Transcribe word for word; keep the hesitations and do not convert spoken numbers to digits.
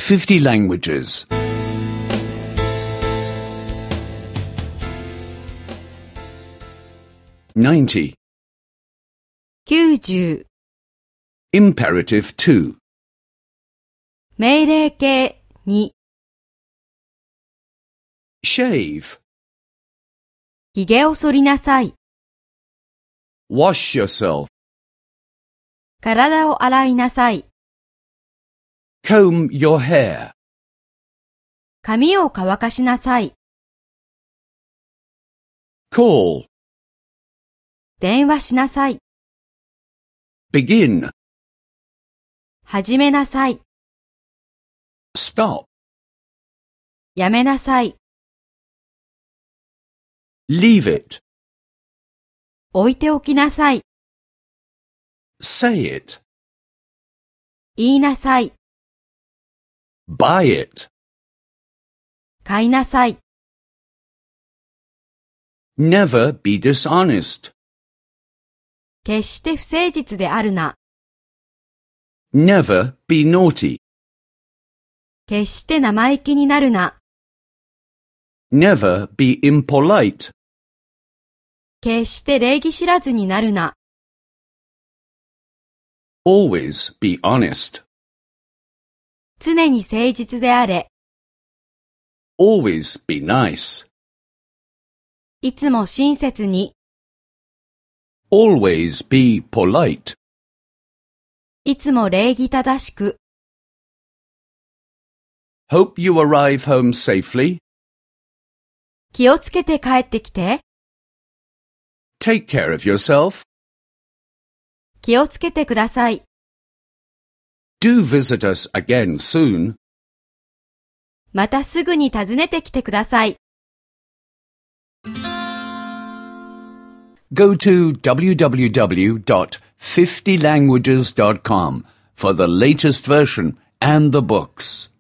fifty languages. ninety. きゅうじゅう Imperative two. 命令形に Shave. ひげを剃りなさい。 Wash yourself. 体を洗いなさい。 Comb your hair. 髪を乾かしなさい。 Call. 電話しなさい。 Begin. 始めなさい。 Stop. やめなさい。 Leave it. 置いておきなさい。 Say it. 言いなさい。 Buy it. 買いなさい。 Never be dishonest. 決して不誠実であるな。 Never be naughty. 決して生意気になるな。 Never be impolite. 決して礼儀知らずになるな。 Always be honest. 常に誠実であれ。 Always be nice. いつも親切に。 Always be polite. いつも礼儀正しく。 Hope you arrive home safely. 気をつけて帰ってきて。 Take care of yourself. 気をつけてください。 Do visit us again soon. またすぐに訪ねてきてください。 Go to w w w dot fifty languages dot com for the latest version and the books.